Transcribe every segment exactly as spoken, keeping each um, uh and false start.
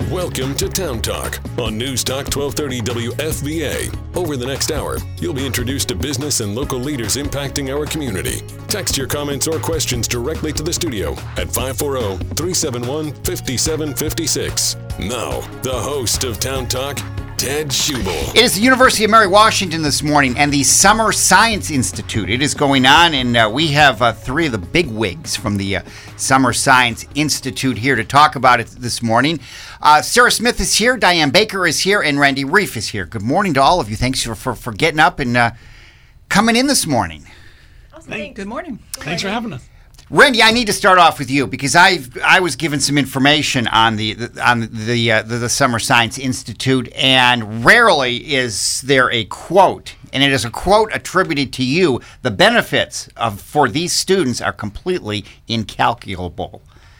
Welcome to Town Talk on News Talk twelve thirty W F V A. Over the next hour, you'll be introduced to business and local leaders impacting our community. Text your comments or questions directly to the studio at five four zero, three seven one, five seven five six. Now, the host of Town Talk, Ted Schubel. It is the University of Mary Washington this morning and the Summer Science Institute. It is going on, and uh, we have uh, three of the big wigs from the uh, Summer Science Institute here to talk about it this morning. Uh, Sarah Smith is here, Diane Baker is here, and Randy Reef is here. Good morning to all of you. Thanks for, for, for getting up and uh, coming in this morning. Awesome. Hey, good morning. Good Thanks morning. for having us. Randy, I need to start off with you because I I was given some information on the, the on the, uh, the the Summer Science Institute, and rarely is there a quote, and it is a quote attributed to you. The benefits of for these students are completely incalculable.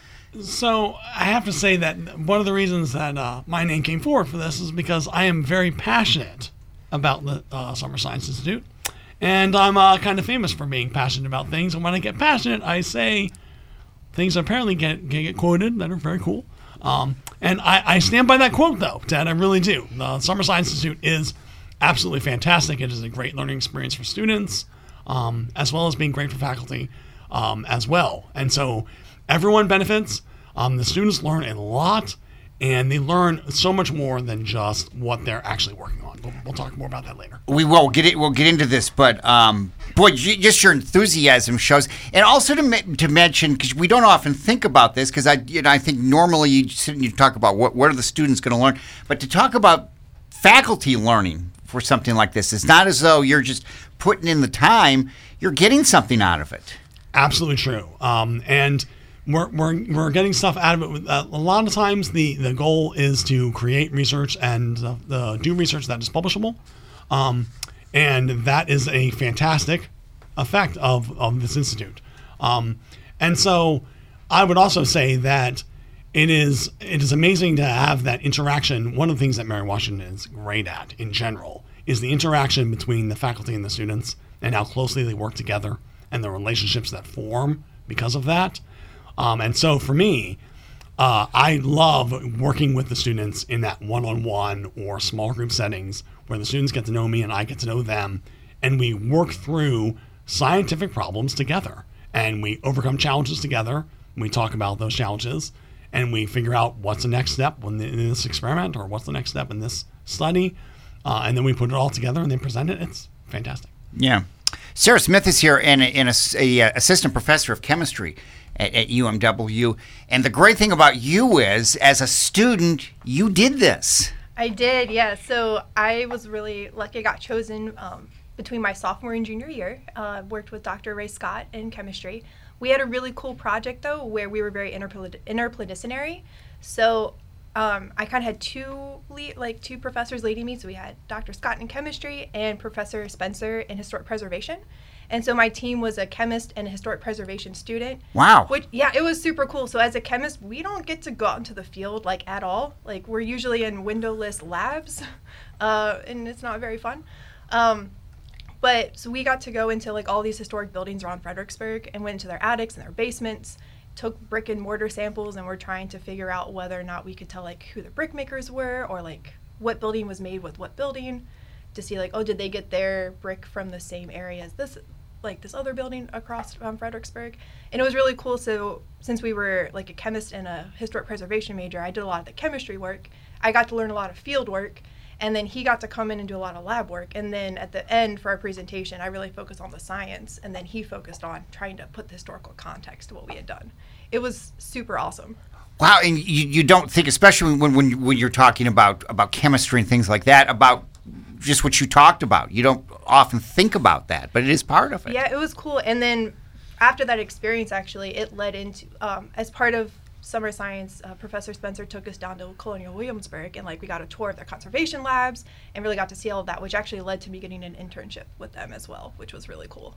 So I have to say that one of the reasons that uh, my name came forward for this is because I am very passionate about the uh, Summer Science Institute. And I'm uh, kind of famous for being passionate about things. And when I get passionate, I say things that apparently get, get quoted that are very cool. Um, and I, I stand by that quote, though, Ted. I really do. The Summer Science Institute is absolutely fantastic. It is a great learning experience for students, um, as well as being great for faculty um, as well. And so everyone benefits. Um, the students learn a lot. And they learn so much more than just what they're actually working on. We'll, we'll talk more about that later. We will we'll get it. We'll get into this, but um, boy, you, just your enthusiasm shows, and also to to mention because we don't often think about this because I you know I think normally you sit and you talk about what what are the students going to learn, but to talk about faculty learning for something like this, it's not as though you're just putting in the time; you're getting something out of it. Absolutely true, um, and. We're, we're, we're getting stuff out of it. Uh, a lot of times the, the goal is to create research and uh, uh, do research that is publishable. Um, and that is a fantastic effect of, of this institute. Um, and so I would also say that it is it is amazing to have that interaction. One of the things that Mary Washington is great at in general is the interaction between the faculty and the students and how closely they work together and the relationships that form because of that. Um, and so for me, uh, I love working with the students in that one-on-one or small group settings where the students get to know me and I get to know them, and we work through scientific problems together. And we overcome challenges together. We talk about those challenges, and we figure out what's the next step in this experiment or what's the next step in this study. Uh, and then we put it all together and then present it. It's fantastic. Yeah. Sarah Smith is here and, and a, a, a assistant professor of chemistry at, at U M W. And the great thing about you is, as a student, you did this. I did, yeah. So I was really lucky. I got chosen um, between my sophomore and junior year. Uh, worked with Doctor Ray Scott in chemistry. We had a really cool project, though, where we were very interpl- interdisciplinary. So um, I kind of had two lead, like two professors leading me. So we had Doctor Scott in chemistry and Professor Spencer in historic preservation. And so my team was a chemist and a historic preservation student. Wow. Which, yeah, it was super cool. So as a chemist, we don't get to go out into the field, like, at all. Like, we're usually in windowless labs, uh, and it's not very fun. Um, but, so we got to go into, like, all these historic buildings around Fredericksburg and went into their attics and their basements, took brick and mortar samples, and we're trying to figure out whether or not we could tell, like, who the brick makers were or, like, what building was made with what building to see, like, oh, did they get their brick from the same area as this like this other building across um, Fredericksburg. And it was really cool. So since we were like a chemist and a historic preservation major, I did a lot of the chemistry work. I got to learn a lot of field work, and then he got to come in and do a lot of lab work. And then at the end for our presentation, I really focused on the science, and then he focused on trying to put the historical context to what we had done. It was super awesome. Wow, and you, you don't think, especially when, when when you're talking about, about chemistry and things like that, about just what you talked about. You don't often think about that, but it is part of it. Yeah, it was cool. And then after that experience, actually, it led into, um, as part of summer science, uh, Professor Spencer took us down to Colonial Williamsburg, and like we got a tour of their conservation labs and really got to see all of that, which actually led to me getting an internship with them as well, which was really cool.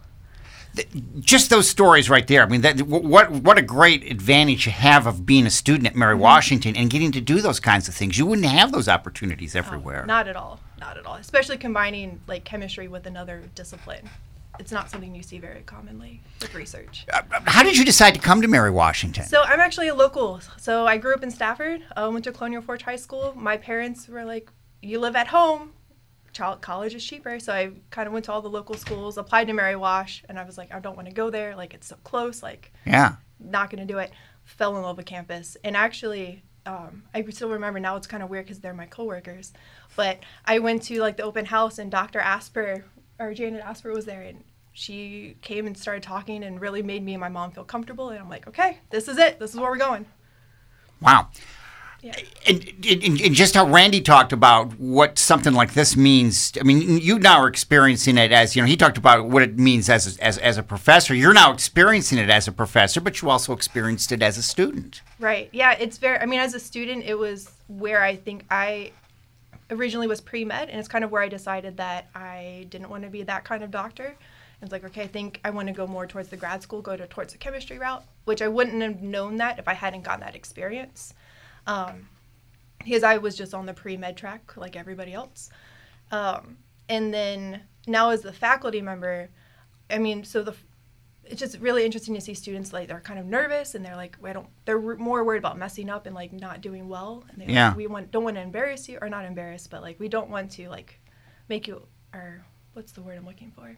Just those stories right there. I mean, that, what what a great advantage you have of being a student at Mary mm-hmm. Washington and getting to do those kinds of things. You wouldn't have those opportunities everywhere. Oh, not at all. Not at all. Especially combining like chemistry with another discipline. it's not something you see very commonly with research. Uh, how did you decide to come to Mary Washington? So I'm actually a local. So I grew up in Stafford, uh, went to Colonial Forge High School. My parents were like, you live at home, child college is cheaper. So I kind of went to all the local schools, applied to Mary Wash, and I was like, I don't want to go there. Like, it's so close. Like, yeah, not going to do it. Fell in love with campus. And actually, um, I still remember now, it's kind of weird because they're my coworkers. But I went to like the open house, and Doctor Asper, or Janet Asper, was there, and she came and started talking and really made me and my mom feel comfortable. And I'm like, okay, this is it. This is where we're going. Wow. Yeah. And, and, and just how Randy talked about what something like this means. I mean, you now are experiencing it as, you know, he talked about what it means as a, as, as a professor. You're now experiencing it as a professor, but you also experienced it as a student. Right. Yeah, it's very, I mean, as a student, it was where I think I originally was pre-med, and it's kind of where I decided that I didn't want to be that kind of doctor. It's like, okay, I think I want to go more towards the grad school, go to towards the chemistry route, which I wouldn't have known that if I hadn't gotten that experience. Um, because I was just on the pre-med track like everybody else. Um, and then now as the faculty member, I mean, so the it's just really interesting to see students like they're kind of nervous and they're like, I don't, they're more worried about messing up and like not doing well. And they yeah. like, we want don't want to embarrass you, or not embarrass, but like we don't want to like make you, or what's the word I'm looking for?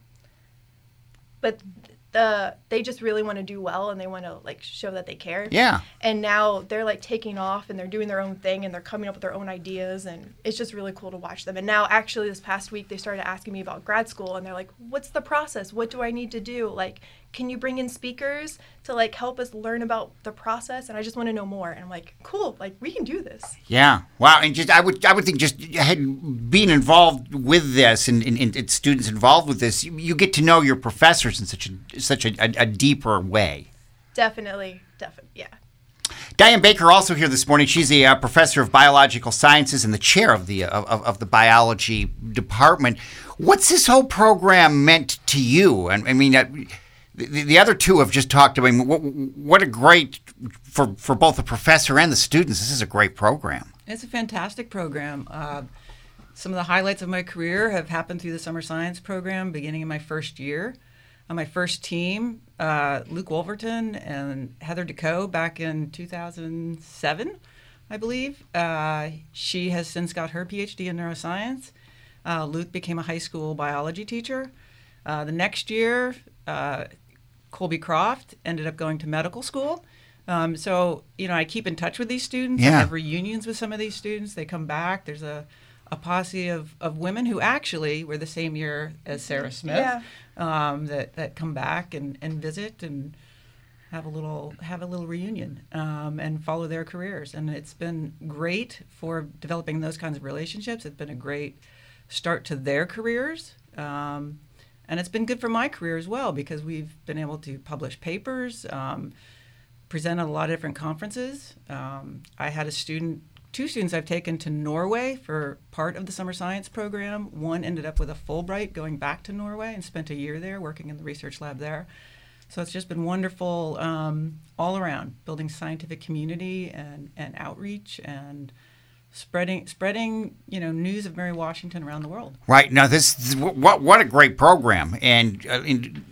But the they just really want to do well, and they want to like show that they care. Yeah. And now they're like taking off and they're doing their own thing and they're coming up with their own ideas, and it's just really cool to watch them. And now actually this past week they started asking me about grad school, and they're like, what's the process? What do I need to do? Like, can you bring in speakers to like help us learn about the process? And I just want to know more. And I'm like, cool, like we can do this. Yeah. Wow. And just I would I would think just had, being involved with this and, and, and students involved with this, you, you get to know your professors in such a such a, a, a deeper way. Definitely, definitely, yeah. Diane Baker also here this morning. She's a uh, professor of biological sciences and the chair of the of, of the biology department. What's this whole program meant to you? And I mean, uh, the, the other two have just talked about. I mean, what, what a great for for both the professor and the students. This is a great program. It's a fantastic program. Uh, some of the highlights of my career have happened through the summer science program, beginning in my first year. On my first team, uh, Luke Wolverton and Heather DeCoe back in two thousand seven, I believe. Uh, she has since got her P H D in neuroscience. Uh, Luke became a high school biology teacher. Uh, the next year, uh, Colby Croft ended up going to medical school. Um, so, you know, I keep in touch with these students. Yeah. I have reunions with some of these students. They come back. There's a, a posse of, of women who actually were the same year as Sarah Smith. Yeah. Um, that, that come back and, and visit and have a little have a little reunion um, and follow their careers. And it's been great for developing those kinds of relationships. It's been a great start to their careers. Um, and it's been good for my career as well, because we've been able to publish papers, um, present at a lot of different conferences. Um, I had a student Two students I've taken to Norway for part of the summer science program. One ended up with a Fulbright going back to Norway and spent a year there working in the research lab there. So it's just been wonderful um, all around, building scientific community and, and outreach and spreading spreading you know news of Mary Washington around the world. Right. Now, this, this what what a great program. And, uh, and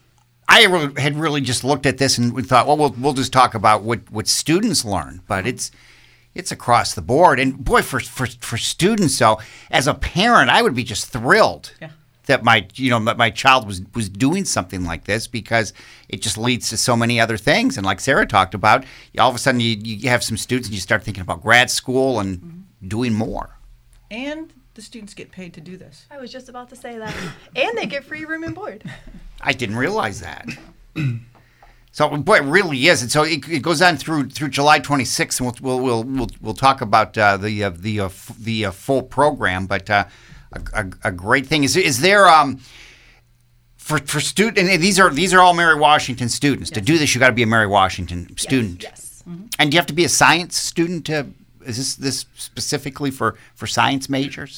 I really, had really just looked at this and we thought, well, we'll we'll just talk about what, what students learn. But it's It's across the board. And boy, for, for for students, though, as a parent, I would be just thrilled yeah. that my you know my child was, was doing something like this, because it just leads to so many other things. And like Sarah talked about, all of a sudden you, you have some students and you start thinking about grad school and mm-hmm. doing more. And the students get paid to do this. I was just about to say that. And they get free room and board. I didn't realize that. So, boy, it really is, and so it, it goes on through through July twenty-sixth, and we'll we'll we'll we'll talk about uh, the uh, the uh, f- the uh, full program. But uh, a, a, a great thing is is there um for for student, and these are these are all Mary Washington students. Yes. To do this, you got to be a Mary Washington student. Yes. yes. Mm-hmm. And do you have to be a science student? To is this this specifically for, for science majors?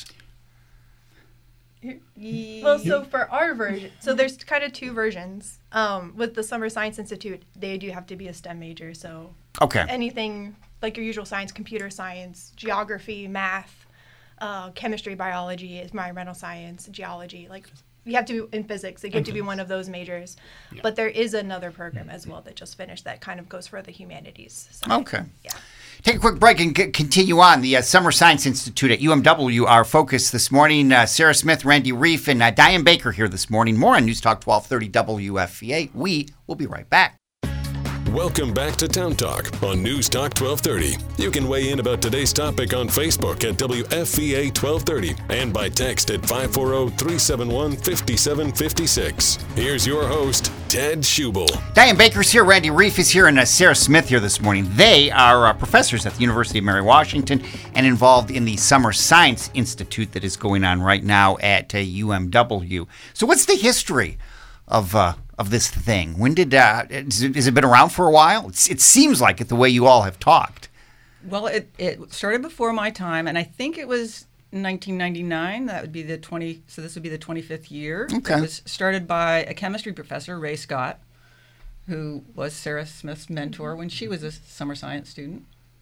Well, so for our version, so there's kind of two versions. Um, with the Summer Science Institute, they do have to be a STEM major. So Okay. anything like your usual science, computer science, geography, math, uh, chemistry, biology, environmental science, geology, like you have to be in physics. Like, you have to be one of those majors. Yeah. But there is another program as well that just finished that kind of goes for the humanities side. Okay. Yeah. Take a quick break and c- continue on. The uh, Summer Science Institute at U M W, our focus this morning. Uh, Sarah Smith, Randy Reef, and uh, Diane Baker here this morning. More on News Talk twelve thirty W F V A. We will be right back. Welcome back to Town Talk on News Talk twelve thirty. You can weigh in about today's topic on Facebook at W F V A twelve thirty and by text at five four zero, three seven one, five seven five six. Here's your host, Ted Schubel. Diane Baker's here, Randy Reef is here, and uh, Sarah Smith here this morning. They are uh, professors at the University of Mary Washington and involved in the Summer Science Institute that is going on right now at uh, U M W. So what's the history of uh, of this thing? When did, uh, has it, has it been around for a while? It's, it seems like it the way you all have talked. Well, it, it started before my time, and I think it was nineteen ninety-nine. That would be the twenty. So this would be the twenty-fifth year. Okay. It was started by a chemistry professor, Ray Scott, who was Sarah Smith's mentor when she was a summer science student.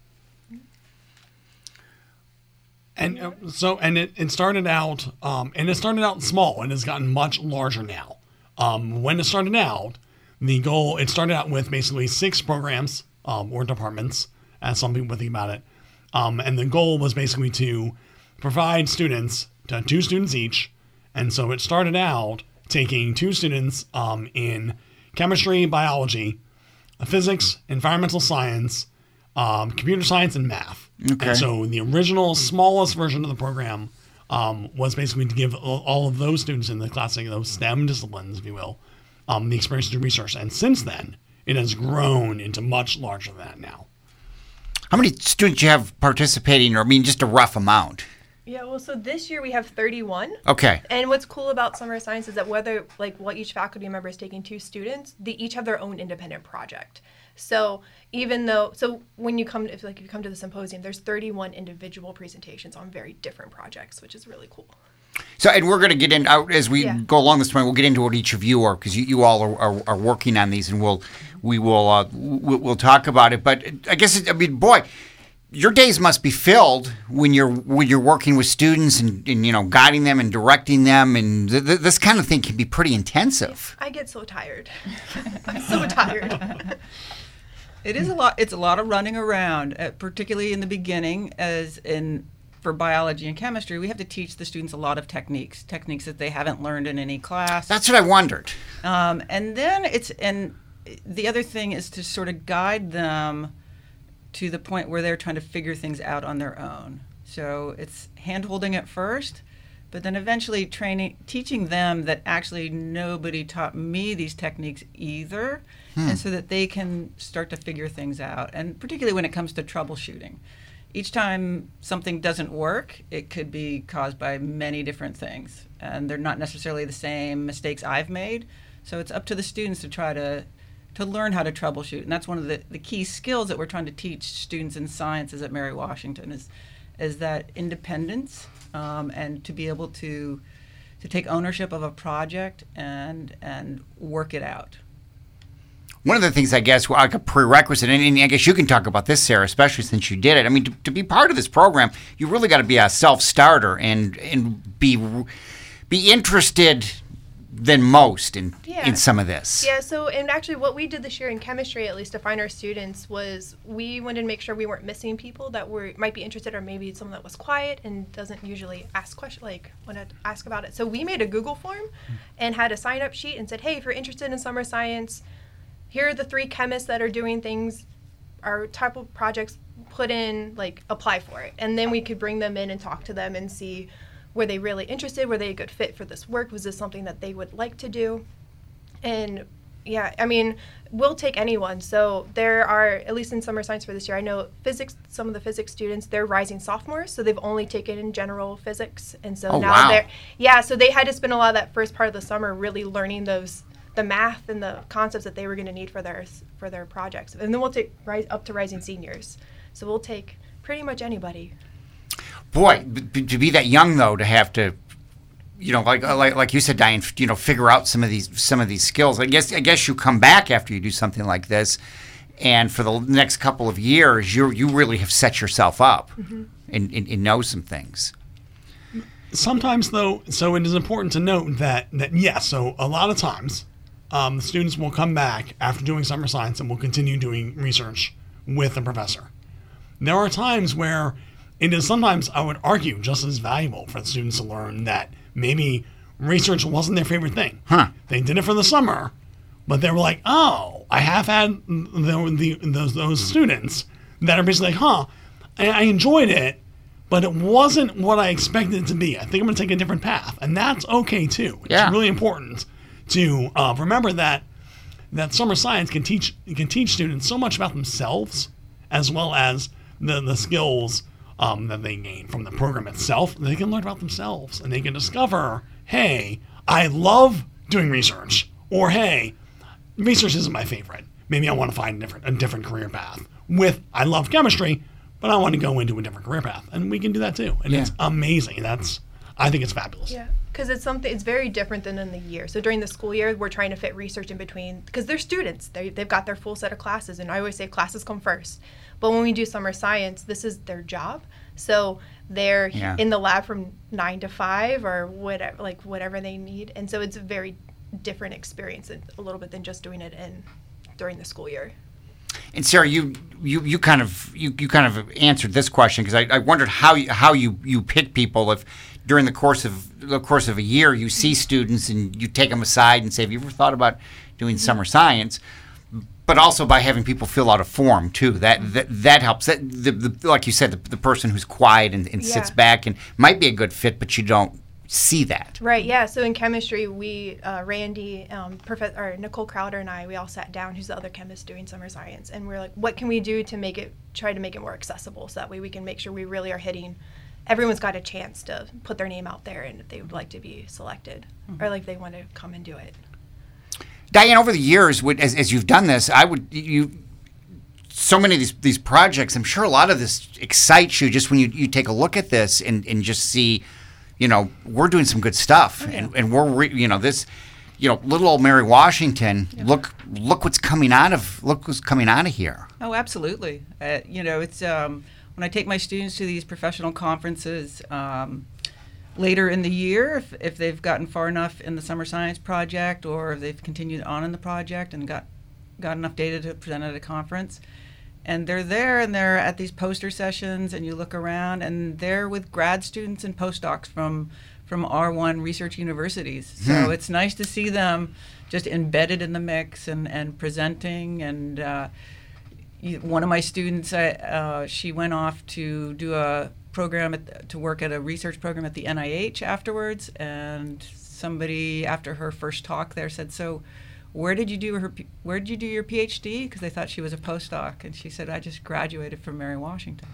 And uh, so, and it, it started out, um, and it started out small, and has gotten much larger now. Um, when it started out, the goal, it started out with basically six programs um, or departments, as some people would think about it. Um, and the goal was basically to provide students, to two students each. And so it started out taking two students um, in chemistry, biology, physics, environmental science, um, computer science, and math. Okay. And so the original smallest version of the program um, was basically to give all of those students in the classic, those STEM disciplines, if you will, um, the experience to do research. And since then, it has grown into much larger than that now. How many students you have participating, or I mean, just a rough amount? Yeah, well, so this year we have thirty-one. Okay. And what's cool about Summer Science is that whether, like, what each faculty member is taking two students, they each have their own independent project. So even though, so when you come, if like you come to the symposium, there's thirty-one individual presentations on very different projects, which is really cool. So, and we're going to get in, out as we Yeah. go along this point, we'll get into what each of you are, because you, you all are, are, are working on these, and we'll, we will, uh, we'll, we'll talk about it. But I guess, it, I mean, boy, your days must be filled when you're when you're working with students and, and you know, guiding them and directing them, and th- th- this kind of thing can be pretty intensive. I get so tired. I'm so tired. It is a lot. It's a lot of running around, uh, particularly in the beginning, as in for biology and chemistry, we have to teach the students a lot of techniques, techniques that they haven't learned in any class. That's what I wondered. Um, and then it's and the other thing is to sort of guide them to the point where they're trying to figure things out on their own. So it's hand-holding at first, but then eventually training, teaching them that actually nobody taught me these techniques either, hmm. and so that they can start to figure things out. And particularly when it comes to troubleshooting. Each time something doesn't work, it could be caused by many different things, and they're not necessarily the same mistakes I've made. So it's up to the students to try to to learn how to troubleshoot, and that's one of the, the key skills that we're trying to teach students in sciences at Mary Washington is is that independence um, and to be able to to take ownership of a project and and work it out. One of the things, I guess, like a prerequisite, and I guess you can talk about this, Sarah, especially since you did it. I mean, to, to be part of this program, you really got to be a self-starter and and be be interested than most in Yeah. in some of this. Yeah, so, and actually what we did this year in chemistry, at least to find our students, was we wanted to make sure we weren't missing people that were might be interested, or maybe someone that was quiet and doesn't usually ask questions, like want to ask about it. So we made a Google form and had a sign-up sheet and said, hey, if you're interested in summer science, here are the three chemists that are doing things, our type of projects, put in, like, apply for it. And then we could bring them in and talk to them and see, were they really interested? Were they a good fit for this work? Was this something that they would like to do? And yeah, I mean, we'll take anyone. So there are, at least in summer science for this year, I know physics, some of the physics students, they're rising sophomores, so they've only taken in general physics. And so Oh, now wow. they're, yeah, so they had to spend a lot of that first part of the summer really learning those, the math and the concepts that they were going to need for their, for their projects. And then we'll take rise up to rising seniors. So we'll take pretty much anybody. Boy, b- to be that young though, to have to, you know, like like like you said, Diane, you know, figure out some of these some of these skills. I guess I guess you come back after you do something like this, and for the next couple of years, you you really have set yourself up mm-hmm. and, and, and know some things. sometimes, though, so it is important to note that, that yes, so a lot of times um, the students will come back after doing summer science and will continue doing research with the professor. There are times where it is sometimes, I would argue, just as valuable for the students to learn that maybe research wasn't their favorite thing. Huh. They did it for the summer, but they were like, oh, I have had the, the, those, those students that are basically like, huh, I, I enjoyed it, but it wasn't what I expected it to be. I think I'm going to take a different path. And that's okay, too. It's Yeah. really important to uh, remember that that summer science can teach can teach students so much about themselves as well as the, the skills um, that they gain from the program itself. They can learn about themselves, and they can discover, hey, I love doing research, or hey, research isn't my favorite. Maybe I want to find a different, a different career path. With, I love chemistry, but I want to go into a different career path. And we can do that too. And Yeah. it's amazing. That's, I think it's fabulous. Yeah, because it's something, it's very different than in the year. So during the school year, we're trying to fit research in between, because they're students. They, they've got their full set of classes, and I always say classes come first. But when we do summer science, this is their job. So they're Yeah. in the lab from nine to five or whatever, like whatever they need. And so it's a very different experience, and a little bit than just doing it in during the school year. And Sarah, you you you kind of you, you kind of answered this question, because I, I wondered how you, how you, you pick people if during the course of the course of a year you see students and you take them aside and say, have you ever thought about doing summer science? But also by having people fill out a form too. That that, that helps. That the, the like you said, the, the person who's quiet and, and sits Yeah. back and might be a good fit, but you don't see that. Right, yeah. So in chemistry, we, uh, Randy, um, Professor, or Nicole Crowder and I, we all sat down, who's the other chemist doing summer science, and we're like, what can we do to make it, try to make it more accessible, so that way we can make sure we really are hitting, everyone's got a chance to put their name out there, and if they would like to be selected, or like they want to come and do it. Diane, over the years, would, as, as you've done this, I would you so many of these these projects. I'm sure a lot of this excites you just when you, you take a look at this and, and just see, you know, we're doing some good stuff, Oh, yeah. and, and we're re, you know this, you know, little old Mary Washington. Yeah. Look look what's coming out of look what's coming out of here. Oh, absolutely. Uh, you know, it's um, when I take my students to these professional conferences um, later in the year, if, if they've gotten far enough in the summer science project, or if they've continued on in the project and got got enough data to present at a conference, and they're there and they're at these poster sessions, and you look around and they're with grad students and postdocs from from R one research universities. So Hmm. it's nice to see them just embedded in the mix and, and presenting. And uh, you- one of my students, I, uh, she went off to do a program at, to work at a research program at the N I H afterwards, and somebody after her first talk there said, so where did you do her P- where did you do your PhD? Because they thought she was a postdoc, and she said, I just graduated from Mary Washington.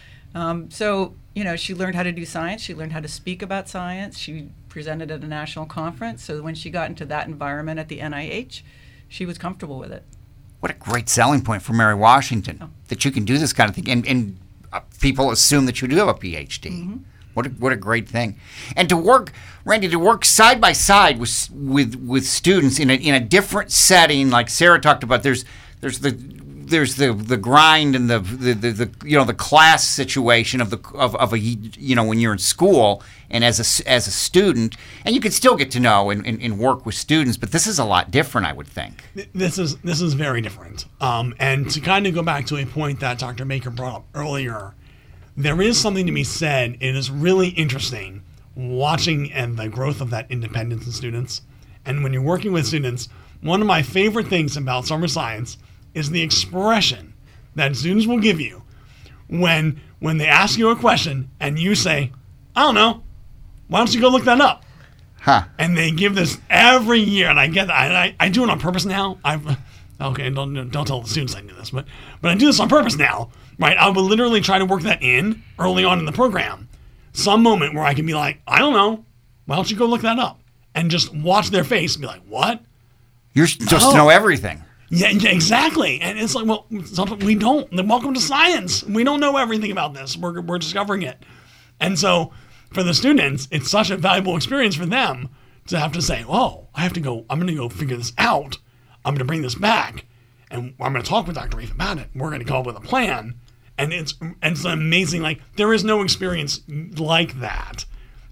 Um, so, you know, she learned how to do science. She learned how to speak about science. She presented at a national conference. So when she got into that environment at the N I H, she was comfortable with it. What a great selling point for Mary Washington, Oh. that you can do this kind of thing, and, and uh, people assume that you do have a PhD. Mm-hmm. What a, what a great thing, and to work, Randy, to work side by side with with with students in a in a different setting, like Sarah talked about. There's there's the there's the the grind and the the, the, the you know the class situation of the of, of a you know when you're in school and as a as a student, and you can still get to know and, and, and work with students, but this is a lot different, I would think. This is this is very different. Um, and to kind of go back to a point that Doctor Baker brought up earlier, there is something to be said. It is really interesting watching and the growth of that independence in students. And when you're working with students, one of my favorite things about summer science is the expression that students will give you when when they ask you a question and you say, I don't know, why don't you go look that up? Huh. And they give this every year, and I get that. I, I, I do it on purpose now. I've okay, don't don't tell the students I do this, but but I do this on purpose now, right? I will literally try to work that in early on in the program, some moment where I can be like, I don't know, why don't you go look that up, and just watch their face and be like, what? You're supposed No. to know everything. Yeah, yeah, exactly. And it's like, well, something we don't. Then welcome to science. We don't know everything about this. We're we're discovering it, and so. For the students, it's such a valuable experience for them to have to say, oh, I have to go, I'm going to go figure this out. I'm going to bring this back, and I'm going to talk with Doctor Reef about it. We're going to come up with a plan. And it's, and it's amazing. Like, there is no experience like that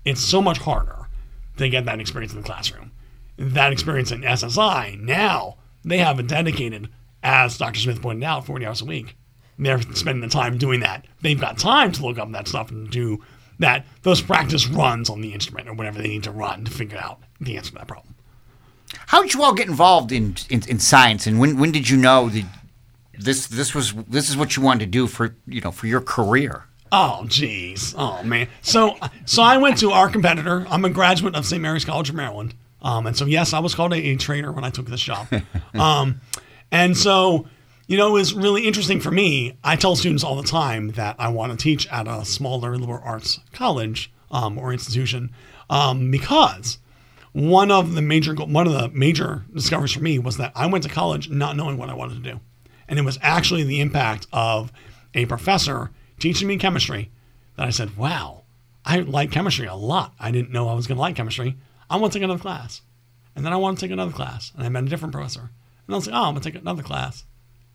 it's so much harder to get that experience in the classroom. That experience in S S I, now they have it dedicated, as Doctor Smith pointed out, forty hours a week. They're spending the time doing that. They've got time to look up that stuff and do that, those practice runs on the instrument or whatever they need to run to figure out the answer to that problem. How did you all get involved in, in, in science, and when when did you know that this this was this is what you wanted to do for you know for your career? Oh, geez. Oh, man. So so I went to our competitor. I'm a graduate of Saint Mary's College of Maryland. Um, and so, yes, I was called a, a trainer when I took this job. Um, and so, you know, it was really interesting for me. I tell students all the time that I want to teach at a smaller liberal arts college um, or institution um, because one of the major one of the major discoveries for me was that I went to college not knowing what I wanted to do. And it was actually the impact of a professor teaching me chemistry that I said, wow, I like chemistry a lot. I didn't know I was going to like chemistry. I want to take another class. And then I want to take another class. And I met a different professor. And I was like, oh, I'm going to take another class.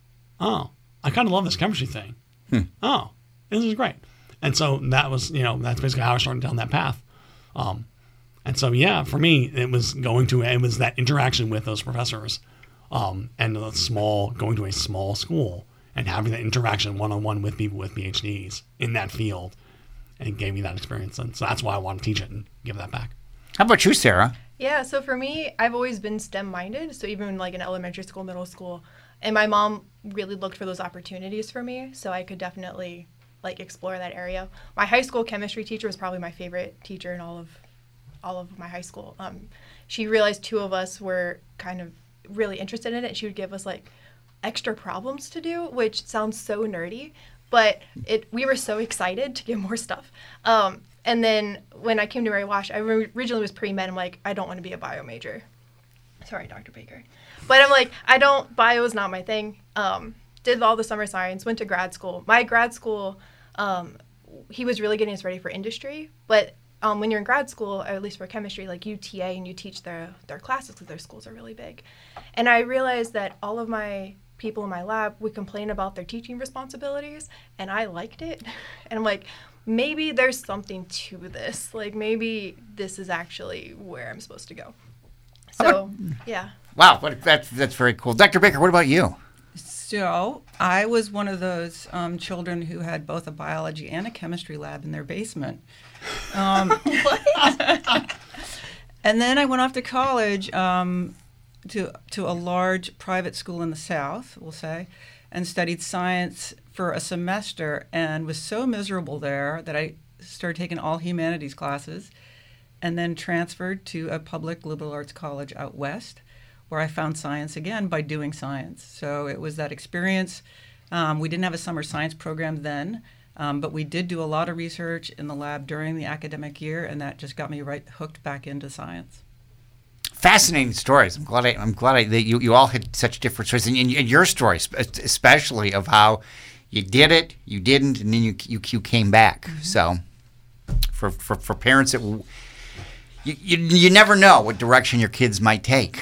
Oh, I kind of love this chemistry thing. Hmm. Oh, this is great. And so that was, you know, that's basically how I started down that path. Um, and so, yeah, for me, it was going to, it was that interaction with those professors um, and the small, going to a small school and having that interaction one-on-one with people with P H Ds in that field. And it gave me that experience. And so that's why I want to teach it and give that back. How about you, Sarah? Yeah, so for me, I've always been STEM-minded, so even like in elementary school, middle school, and my mom really looked for those opportunities for me, so I could definitely like explore that area. My high school chemistry teacher was probably my favorite teacher in all of all of my high school. Um, she realized two of us were kind of really interested in it. She would give us like extra problems to do, which sounds so nerdy, but it we were so excited to get more stuff. Um, And then when I came to Mary Wash, I originally was pre-med. I'm like, I don't want to be a bio major. Sorry, Doctor Baker. But I'm like, I don't, bio is not my thing. Um, did all the summer science, went to grad school. My grad school, um, he was really getting us ready for industry. But um, when you're in grad school, or at least for chemistry, like U T A, and you teach their, their classes because their schools are really big. And I realized that all of my people in my lab would complain about their teaching responsibilities, and I liked it. And I'm like, maybe there's something to this. Like, maybe this is actually where I'm supposed to go. So, yeah. Wow, what, that's, that's very cool. Doctor Baker, what about you? So I was one of those um, children who had both a biology and a chemistry lab in their basement. Um, what? And then I went off to college um, to, to a large private school in the South, we'll say, and studied science for a semester and was so miserable there that I started taking all humanities classes and then transferred to a public liberal arts college out west where I found science again by doing science. So it was that experience. Um, we didn't have a summer science program then, um, but we did do a lot of research in the lab during the academic year, and that just got me right hooked back into science. Fascinating stories. I'm glad I, I'm glad I, that you, you all had such different stories, and, and your story especially of how you did it, you didn't, and then you you, you came back. Mm-hmm. So for, for for parents, that you, you you never know what direction your kids might take.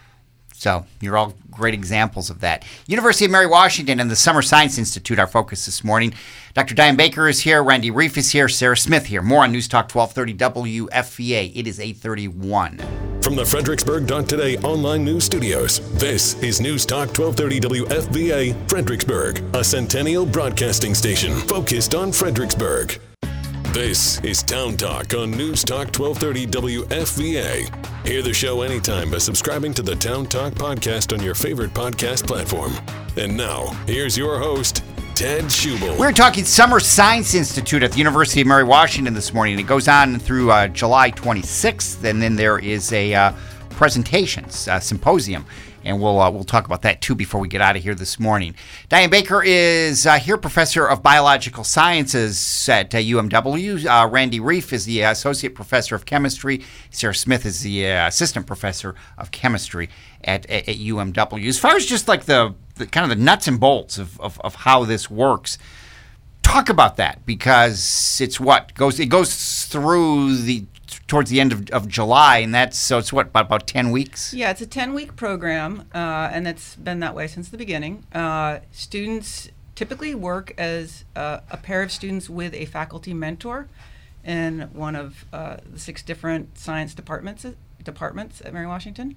So you're all great examples of that. University of Mary Washington and the Summer Science Institute, our focus this morning. Doctor Diane Baker is here, Randy Reif is here, Sarah Smith here. More on News Talk twelve thirty W F V A. It is eight thirty-one. From the Fredericksburg dot today online news studios, this is News Talk twelve thirty W F V A, Fredericksburg, a centennial broadcasting station focused on Fredericksburg. This is Town Talk on News Talk twelve thirty W F V A. Hear the show anytime by subscribing to the Town Talk podcast on your favorite podcast platform. And now, here's your host, Ted Schubel. We're talking Summer Science Institute at the University of Mary Washington this morning. It goes on through uh, July twenty-sixth, and then there is a uh, presentations uh, symposium. And we'll uh, we'll talk about that, too, before we get out of here this morning. Diane Baker is uh, here, professor of biological sciences at uh, U M W. Uh, Randy Reif is the associate professor of chemistry. Sarah Smith is the uh, assistant professor of chemistry at, at, at U M W. As far as just like the, the kind of the nuts and bolts of, of, of how this works, talk about that, because it's what goes it goes through the towards the end of, of July, and that's so it's what about, about ten weeks. Yeah, it's a ten-week program, uh, and it's been that way since the beginning. Uh, students typically work as uh, a pair of students with a faculty mentor in one of uh, the six different science departments departments at Mary Washington.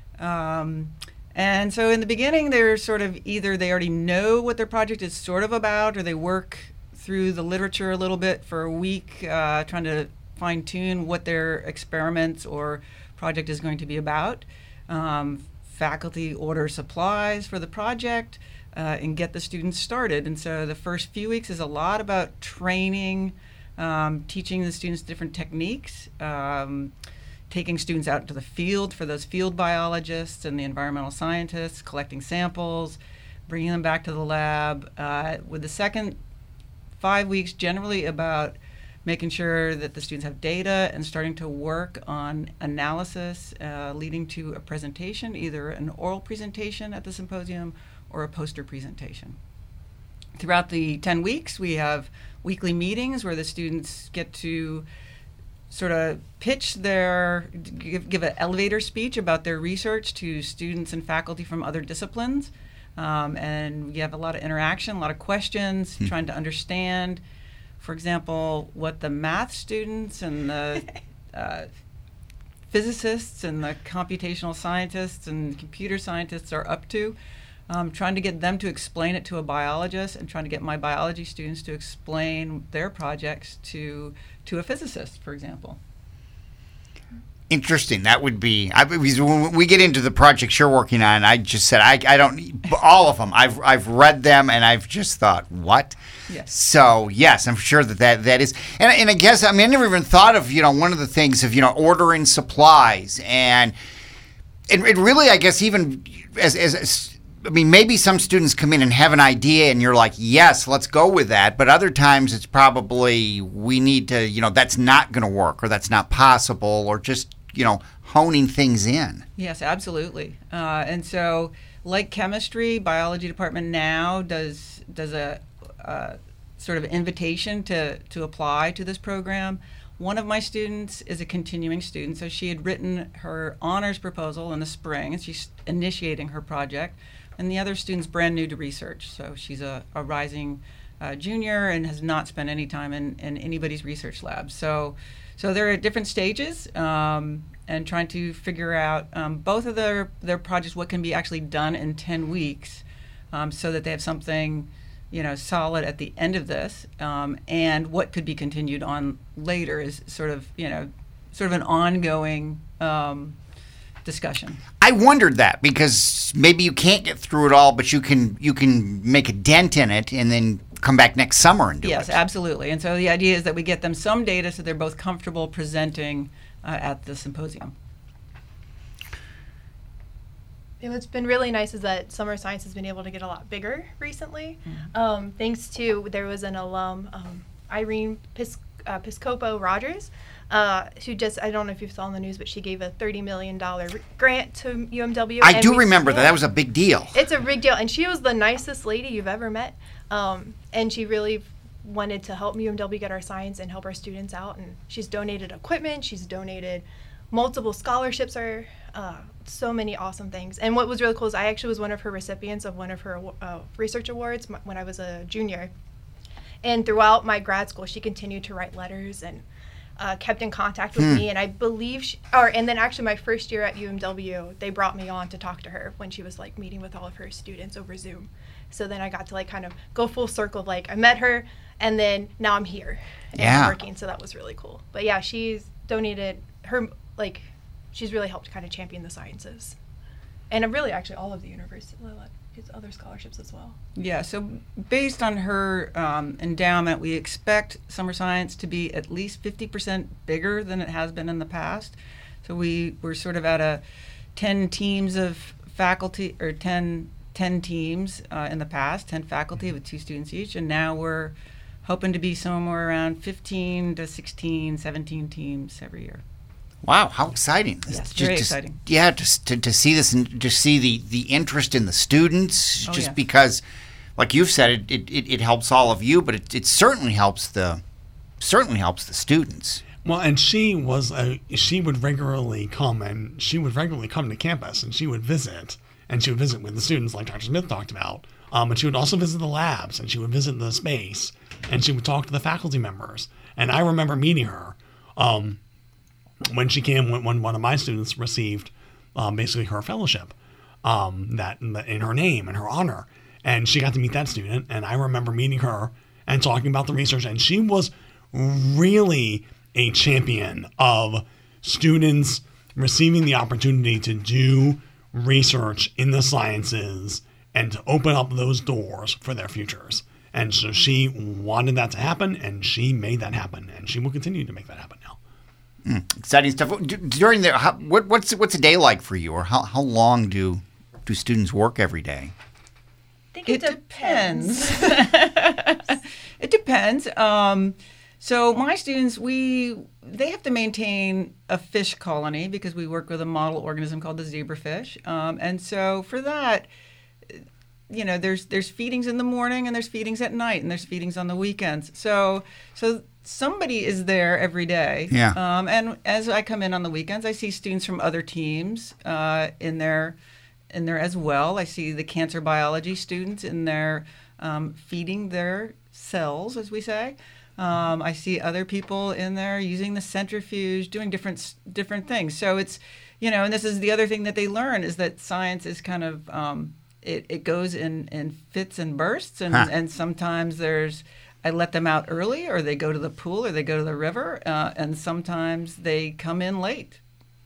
Um, and so in the beginning, they're sort of either they already know what their project is sort of about, or they work through the literature a little bit for a week, uh, trying to fine-tune what their experiments or project is going to be about. Um, faculty order supplies for the project uh, and get the students started. And so the first few weeks is a lot about training, um, teaching the students different techniques, um, taking students out into the field for those field biologists and the environmental scientists, collecting samples, bringing them back to the lab. Uh, with the second five weeks generally about making sure that the students have data and starting to work on analysis, uh, leading to a presentation, either an oral presentation at the symposium or a poster presentation. Throughout the ten weeks, we have weekly meetings where the students get to sort of pitch their, give, give an elevator speech about their research to students and faculty from other disciplines. Um, and we have a lot of interaction, a lot of questions, hmm. trying to understand, for example, what the math students and the uh, physicists and the computational scientists and computer scientists are up to. Um, trying to get them to explain it to a biologist, and trying to get my biology students to explain their projects to to a physicist, for example. Interesting. That would be. I, when we get into the projects you're working on, I just said I, I don't. All of them. I've I've read them, and I've just thought, what? Yes. So yes, I'm sure that that, that is. And and I guess I mean I never even thought of you know one of the things of you know ordering supplies and it, it really I guess even as as. as I mean, maybe some students come in and have an idea and you're like, yes, let's go with that. But other times it's probably we need to, you know, that's not going to work or that's not possible or just, you know, honing things in. Yes, absolutely. Uh, and so like chemistry, biology department now does does a uh, sort of invitation to, to apply to this program. One of my students is a continuing student. So she had written her honors proposal in the spring and she's initiating her project. And the other student's brand new to research. So she's a, a rising uh, junior and has not spent any time in, in anybody's research lab. So so they're at different stages um, and trying to figure out um, both of their, their projects, what can be actually done in ten weeks um, so that they have something you know, solid at the end of this um, and what could be continued on later is sort of, you know, sort of an ongoing um, discussion. I wondered that because maybe you can't get through it all, but you can you can make a dent in it and then come back next summer and do yes, it. Yes, absolutely. And so the idea is that we get them some data so they're both comfortable presenting uh, at the symposium. And what's been really nice is that Summer Science has been able to get a lot bigger recently, mm-hmm. um, thanks to, there was an alum, um, Irene Pis- uh, Piscopo Rogers, Uh, who just, I don't know if you saw in the news, but she gave a thirty million dollars grant to U M W. I do we, remember yeah, that. That was a big deal. It's a big deal. And she was the nicest lady you've ever met. Um, and she really wanted to help U M W get our science and help our students out. And she's donated equipment. She's donated multiple scholarships, or uh, so many awesome things. And what was really cool is I actually was one of her recipients of one of her uh, research awards when I was a junior. And throughout my grad school, she continued to write letters and Uh, kept in contact with hmm. me, and I believe she, or and then actually my first year at U M W, they brought me on to talk to her when she was like meeting with all of her students over Zoom. So then I got to like kind of go full circle of like I met her, and then now I'm here and yeah. I'm working. So that was really cool. But yeah, she's donated her like she's really helped kind of champion the sciences, and really actually all of the university gets other scholarships as well. Yeah, so based on her um, endowment, we expect Summer Science to be at least fifty percent bigger than it has been in the past. So we, we're sort of at a ten teams of faculty, or ten, ten teams uh, in the past, ten faculty with two students each, and now we're hoping to be somewhere around fifteen to sixteen, seventeen teams every year. Wow, how exciting. Yes, just, very just, exciting. Yeah, just to, to see this and to see the, the interest in the students, oh, just yes. because, like you've said, it, it, it, it helps all of you, but it, it certainly helps the certainly helps the students. Well, and she was a, she would regularly come and she would regularly come to campus and she would visit and she would visit with the students like Doctor Smith talked about Um, and she would also visit the labs, and she would visit the space, and she would talk to the faculty members. And I remember meeting her um, when she came, when, when one of my students received um, basically her fellowship um, that in her name, in her honor. And she got to meet that student, and I remember meeting her and talking about the research, and she was really a champion of students receiving the opportunity to do research in the sciences and to open up those doors for their futures. And so she wanted that to happen, and she made that happen, and she will continue to make that happen now. Mm, exciting stuff. D- During the how, what, what's what's a day like for you, or how, how long do do students work every day? I think It it, depends. depends. It depends. Um, so my students, we they have to maintain a fish colony because we work with a model organism called the zebrafish, um, and so for that, you know, there's there's feedings in the morning and there's feedings at night and there's feedings on the weekends. So so somebody is there every day. Yeah. Um, and as I come in on the weekends, I see students from other teams uh, in there in there as well. I see the cancer biology students in there um, feeding their cells, as we say. Um, I see other people in there using the centrifuge, doing different different things. So it's, you know, and this is the other thing that they learn is that science is kind of um, it, it goes in, in fits and bursts, and, Huh. and sometimes there's I let them out early, or they go to the pool, or they go to the river, uh, and sometimes they come in late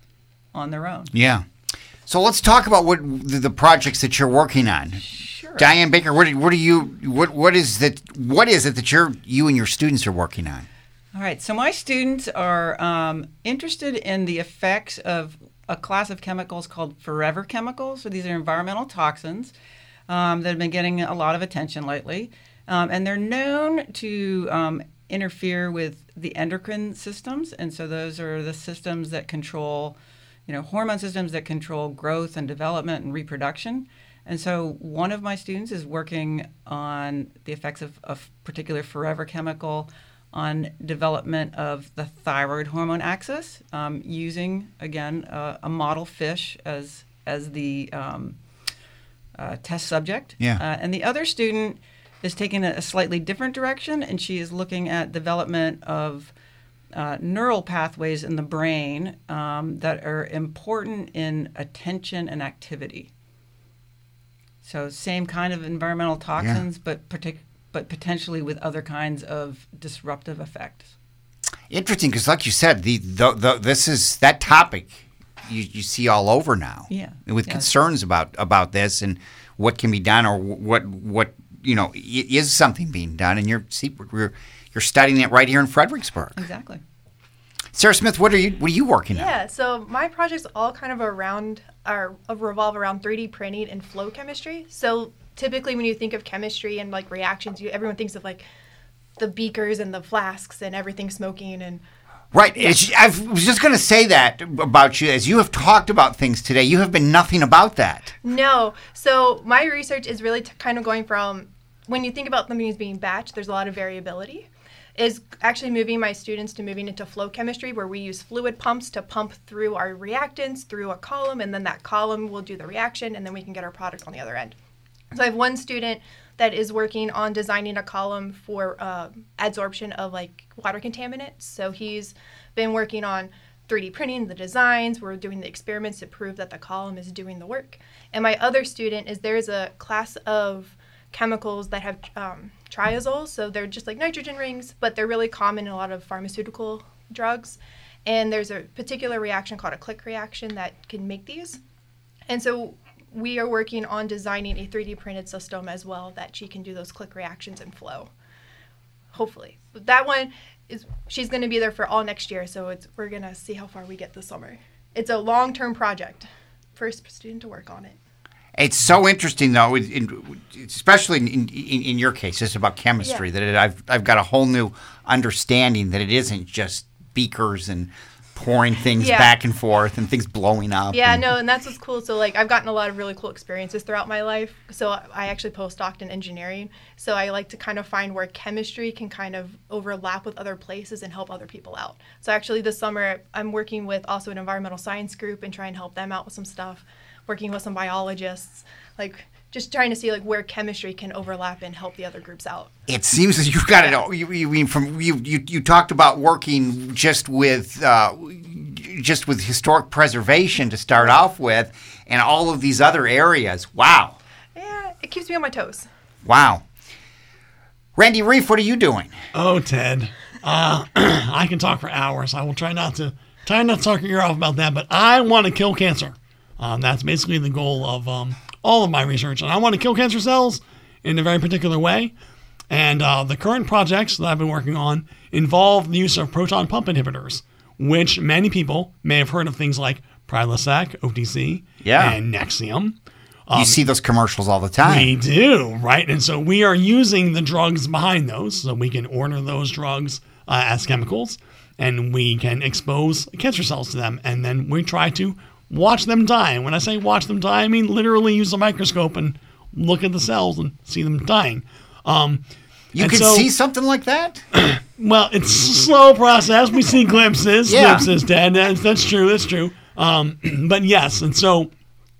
on their own. Yeah. So let's talk about what the, the projects that you're working on. Sure. Diane Baker, what, what are you? What what is that? What is it that you're you and your students are working on? All right, so my students are um, interested in the effects of a class of chemicals called forever chemicals. So these are environmental toxins um, that have been getting a lot of attention lately. Um, and they're known to um, interfere with the endocrine systems. And so those are the systems that control, you know, hormone systems that control growth and development and reproduction. And so one of my students is working on the effects of a particular forever chemical on development of the thyroid hormone axis, um, using, again, uh, a model fish as as the um, uh, test subject. Yeah. Uh, and the other student is taking a, a slightly different direction, and she is looking at development of uh, neural pathways in the brain um, that are important in attention and activity. So same kind of environmental toxins, yeah. but partic- but potentially with other kinds of disruptive effects. Interesting, because like you said, the, the, the this is that topic you, you see all over now. Yeah. With yeah. concerns about, about this and what can be done, or what what you know is something being done, and you're see, you're you're studying it right here in Fredericksburg. Exactly. Sarah Smith, what are you what are you working on? Yeah, so my projects all kind of around are revolve around three D printing and flow chemistry. So typically when you think of chemistry and like reactions, you everyone thinks of like the beakers and the flasks and everything smoking and Right. It's, I was just going to say that about you. As you have talked about things today, you have been nothing about that. No. So my research is really t- kind of going from, when you think about something as being batch, there's a lot of variability, is actually moving my students to moving into flow chemistry, where we use fluid pumps to pump through our reactants through a column, and then that column will do the reaction, and then we can get our product on the other end. So I have one student that is working on designing a column for uh, adsorption of like water contaminants. So he's been working on three D printing the designs. We're doing the experiments to prove that the column is doing the work. And my other student is there's a class of chemicals that have um, triazoles. So they're just like nitrogen rings, but they're really common in a lot of pharmaceutical drugs. And there's a particular reaction called a click reaction that can make these. And so we are working on designing a three D printed system as well that she can do those click reactions and flow, hopefully. But that one, is she's going to be there for all next year, so it's we're going to see how far we get this summer. It's a long-term project. First student to work on it. It's so interesting, though, in, in, especially in, in, in your case, it's about chemistry, yeah. that it, I've, I've got a whole new understanding that it isn't just beakers and pouring things yeah. back and forth and things blowing up. Yeah, and, no, and that's what's cool. So, like, I've gotten a lot of really cool experiences throughout my life. So I actually postdoced in engineering. So I like to kind of find where chemistry can kind of overlap with other places and help other people out. So actually this summer, I'm working with also an environmental science group and trying to help them out with some stuff, working with some biologists, like just trying to see like where chemistry can overlap and help the other groups out. It seems that you've got it all. You, you mean from you, you you talked about working just with uh, just with historic preservation to start off with, and all of these other areas. Wow. Yeah, it keeps me on my toes. Wow. Randy Reef, what are you doing? Oh, Ted, uh, I can talk for hours. I will try not to try not to talk your ear off about that, but I want to kill cancer. Um, that's basically the goal of um, all of my research, and I want to kill cancer cells in a very particular way. And uh, the current projects that I've been working on involve the use of proton pump inhibitors, which many people may have heard of things like Prilosec, O T C, Yeah. and Nexium. You see those commercials all the time. We do, right? And so we are using the drugs behind those, so we can order those drugs uh, as chemicals, and we can expose cancer cells to them, and then we try to watch them die. And when I say watch them die, I mean literally use a microscope and look at the cells and see them dying. Um, You and can so- see something like that? Well, it's a slow process. We see glimpses, Yeah. glimpses, Dad. That's, that's true. That's true. Um, but yes, and so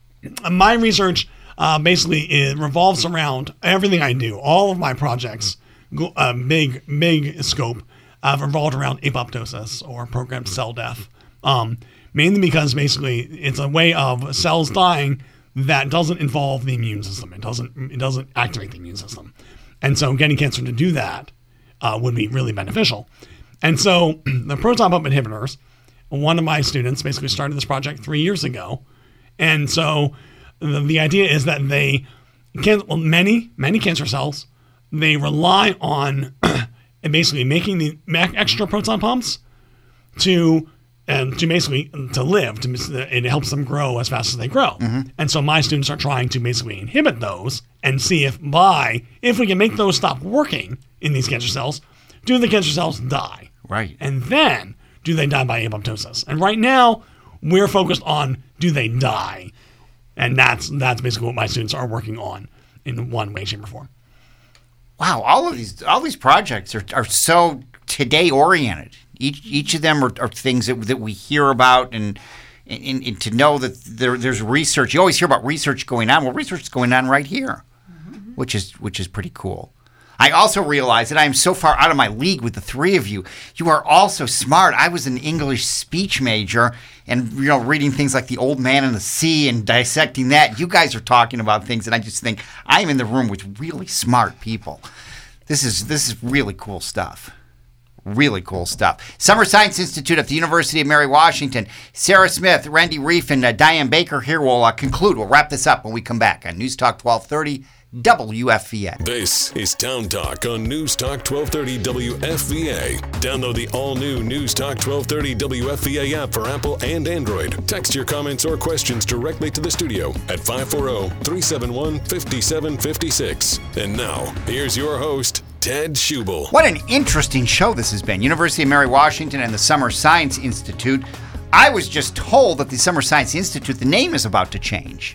my research uh, basically it revolves around everything I do. All of my projects, go- uh, big, big scope, uh, revolved around apoptosis or programmed cell death. Um, mainly because basically it's a way of cells dying that doesn't involve the immune system. It doesn't. It doesn't activate the immune system, and so getting cancer to do that uh, would be really beneficial. And so the proton pump inhibitors. One of my students basically started this project three years ago. And so the, the idea is that they can, well, many, many cancer cells, they rely on basically making the extra proton pumps to, and to basically to live. To, it helps them grow as fast as they grow. Mm-hmm. And so my students are trying to basically inhibit those and see if by, if we can make those stop working in these cancer cells, do the cancer cells die? Right. And then do they die by apoptosis? And right now, we're focused on do they die? And that's that's basically what my students are working on in one way, shape, or form. Wow, all of these all these projects are, are so today oriented. Each each of them are, are things that that we hear about, and, and, and to know that there, there's research. You always hear about research going on. Well, research is going on right here, mm-hmm. which is which is pretty cool. I also realize that I am so far out of my league with the three of you. You are all so smart. I was an English speech major, and you know, reading things like The Old Man and the Sea and dissecting that. You guys are talking about things, and I just think I'm in the room with really smart people. This is this is really cool stuff. Really cool stuff. Summer Science Institute at the University of Mary Washington. Sarah Smith, Randy Reef, and uh, Diane Baker here will uh, conclude. We'll wrap this up when we come back on News Talk twelve thirty. W F V A. This is Town Talk on News Talk twelve thirty W F V A. Download the all-new News Talk twelve thirty W F V A app for Apple and Android. Text your comments or questions directly to the studio at five four zero, three seven one, five seven five six. And now, here's your host, Ted Schubel. What an interesting show this has been. University of Mary Washington and the Summer Science Institute. I was just told that the Summer Science Institute, the name is about to change.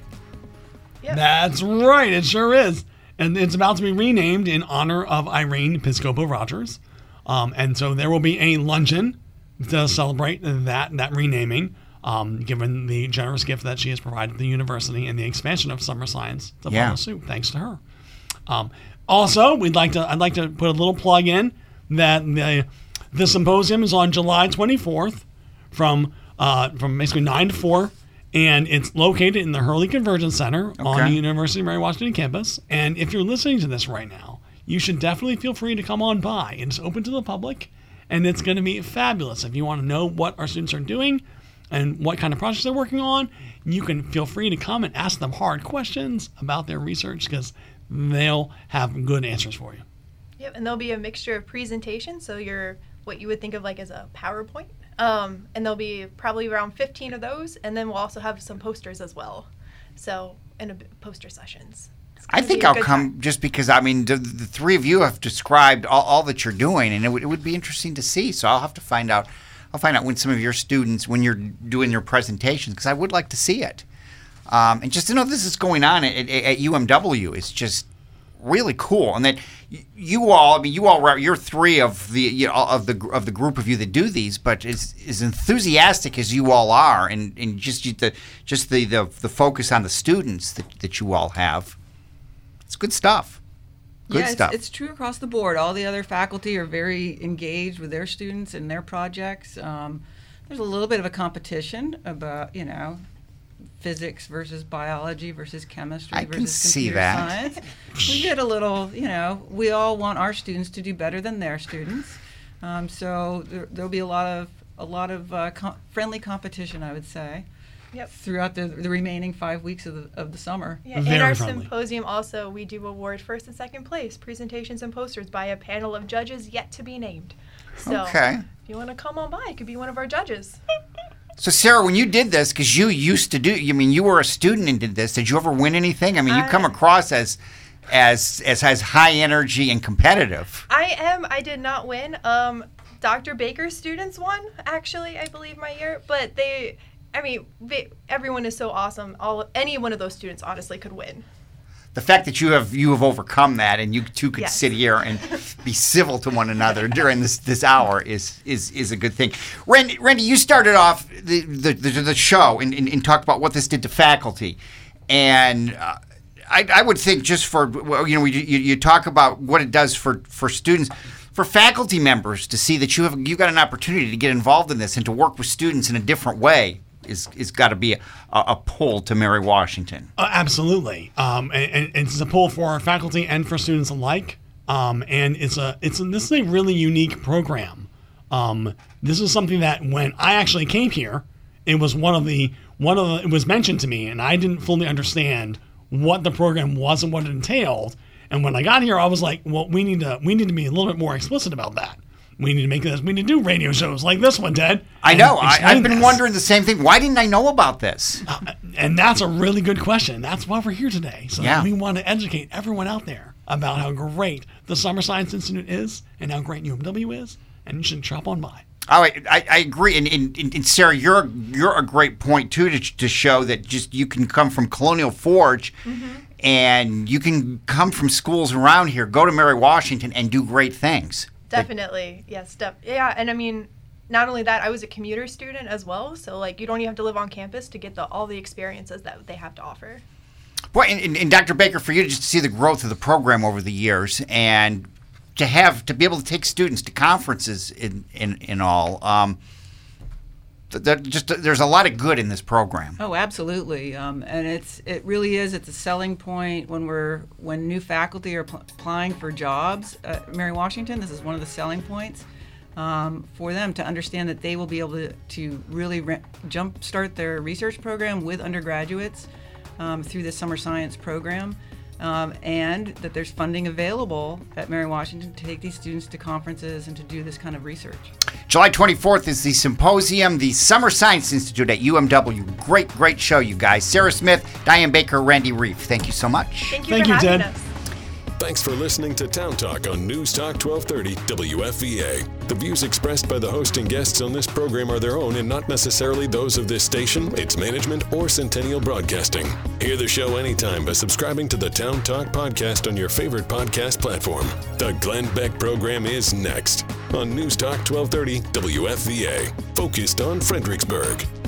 Yep. That's right, it sure is. And it's about to be renamed in honor of Irene Piscopo Rogers. Um, and so there will be a luncheon to celebrate that that renaming, um, given the generous gift that she has provided the university and the expansion of summer science to Yeah. follow suit, thanks to her. Um, also, we'd like to I'd like to put a little plug in that the the symposium is on July twenty-fourth from uh, from basically nine to four. And it's located in the Hurley Convergence Center on Okay. the University of Mary Washington campus. And if you're listening to this right now, you should definitely feel free to come on by. It's open to the public, and it's going to be fabulous. If you want to know what our students are doing and what kind of projects they're working on, you can feel free to come and ask them hard questions about their research, because they'll have good answers for you. Yep, and there'll be a mixture of presentations, so you're what you would think of like as a PowerPoint. Um, and there'll be probably around fifteen of those, and then we'll also have some posters as well. So, and a, poster sessions. It's I gonna think be a I'll good come time. just because, I mean, the, the three of you have described all, all that you're doing, and it would, it would be interesting to see. So I'll have to find out. I'll find out when some of your students, when you're doing your presentations, because I would like to see it. Um, and just to know this is going on at, at, at U M W is just really cool, and that y- you all, I mean, you all, re- you're three of the you know, of the of the group of you that do these, but as, as enthusiastic as you all are, and, and just the just the, the the focus on the students that, that you all have, It's good stuff. Good yeah, stuff. It's, it's true across the board. All the other faculty are very engaged with their students and their projects. Um, there's a little bit of a competition about, you know, physics versus biology versus chemistry I versus can see computer that. science. We get a little, you know, we all want our students to do better than their students. Um, so there, there'll be a lot of a lot of uh, com- friendly competition, I would say. Yep. Throughout the, the remaining five weeks of the, of the summer. Yeah, in Very our friendly. symposium also, we do award first and second place presentations and posters by a panel of judges yet to be named. So Okay. if you want to come on by, you could be one of our judges. So, Sarah, when you did this, because you used to do, I mean, you were a student and did this. Did you ever win anything? I mean, you I- come across as, as, as as high energy and competitive. I am. I did not win. Um, Doctor Baker's students won, actually, I believe, my year. But they, I mean, they, everyone is so awesome. All any one of those students honestly could win. The fact that you have you have overcome that, and you two could Yes. sit here and be civil to one another during this, this hour is is is a good thing. Randy, Randy, you started off the the, the, the show and, and, and talked about what this did to faculty, and uh, I, I would think just for well, you know you, you you talk about what it does for, for students. For faculty members to see that you have you got an opportunity to get involved in this and to work with students in a different way is is got to be a, a pull to Mary Washington. Uh, absolutely, um, and, and it's a pull for our faculty and for students alike. Um, and it's a it's a, this is a really unique program. Um, this is something that when I actually came here, it was one of the one of the, it was mentioned to me, and I didn't fully understand what the program was and what it entailed. And when I got here, I was like, well, we need to we need to be a little bit more explicit about that. We need to make this. We need to do radio shows like this one, Ted. I and know. I, explain I've been this. wondering the same thing. Why didn't I know about this? And that's a really good question. That's why we're here today. So Yeah. we want to educate everyone out there about how great the Summer Science Institute is and how great U M W is, and you should drop on by. Oh, I, I, I agree. And, and, and Sarah, you're you're a great point too to, to show that just you can come from Colonial Forge, and you can come from schools around here, go to Mary Washington, and do great things. Definitely, yes, def- yeah. And I mean, not only that, I was a commuter student as well. So like, you don't even have to live on campus to get the all the experiences that they have to offer. Well, and, and, and Doctor Baker, for you to just see the growth of the program over the years, and to have to be able to take students to conferences in in, in all, um, that just there's a lot of good in this program. Oh, absolutely, um, and it's it really is. It's a selling point when we're when new faculty are pl- applying for jobs at Mary Washington. This is one of the selling points um, for them to understand that they will be able to to really re- jumpstart their research program with undergraduates um, through this summer science program, um, and that there's funding available at Mary Washington to take these students to conferences and to do this kind of research. July twenty-fourth is the symposium, the Summer Science Institute at U M W. Great, great show, you guys. Sarah Smith, Diane Baker, Randy Reef. Thank you so much. Thank you Thank for you, having Ted. us. Thanks for listening to Town Talk on News Talk twelve thirty W F V A. The views expressed by the host and guests on this program are their own and not necessarily those of this station, its management, or Centennial Broadcasting. Hear the show anytime by subscribing to the Town Talk podcast on your favorite podcast platform. The Glenn Beck program is next on News Talk twelve thirty W F V A, focused on Fredericksburg.